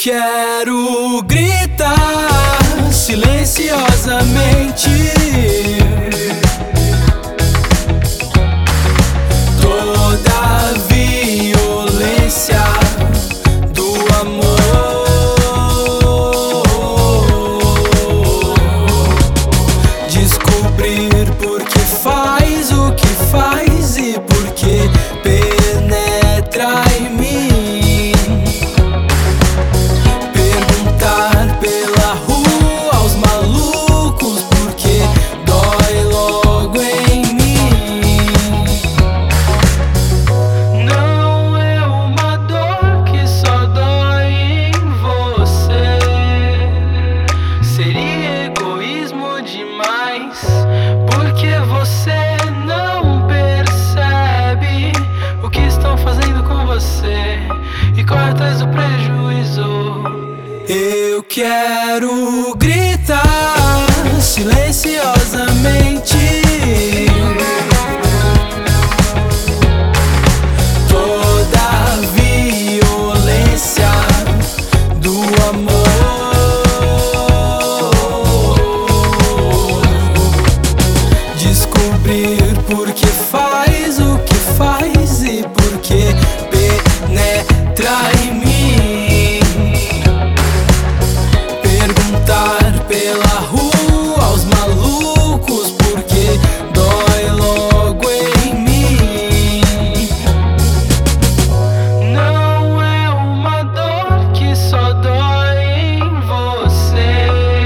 quero gritar silenciosamente toda a violência do amor. Descobrir por que faz o que faz e por que penetra em mim. Perguntar pela rua aos malucos por que dói logo em mim. Não é uma dor que só dói em você. Seria egoísmo demais, porque você não percebe o que estão fazendo com você e corre atrás do prejuízo. Eu quero gritar silenciosamente toda a violência do amor. Descobrir por que faz o que faz e por que penetra em mim. Perguntar pela rua aos malucos por que dói logo em mim. Não é uma dor que só dói em você.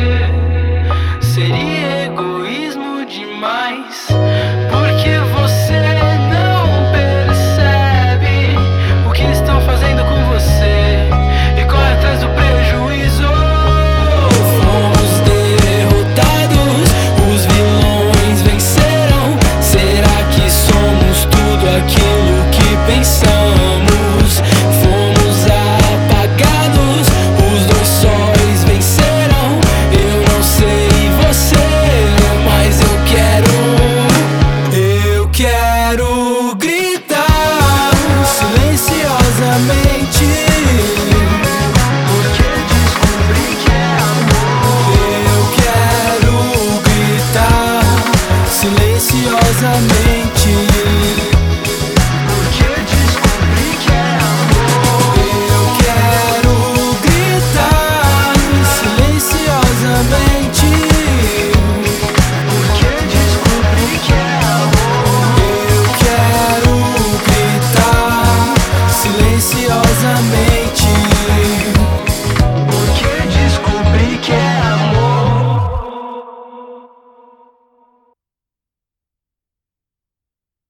Seria egoísmo demais, porque você não percebe o que estão fazendo com você e corre atrás do prejuízo. Fomos derrotados, os vilões venceram. Será que somos tudo aquilo que pensamos? Fomos apagados, os dois sóis venceram. Eu não sei você, mas eu quero gritar silenciosamente, porque descobri que é amor. Eu quero gritar silenciosamente.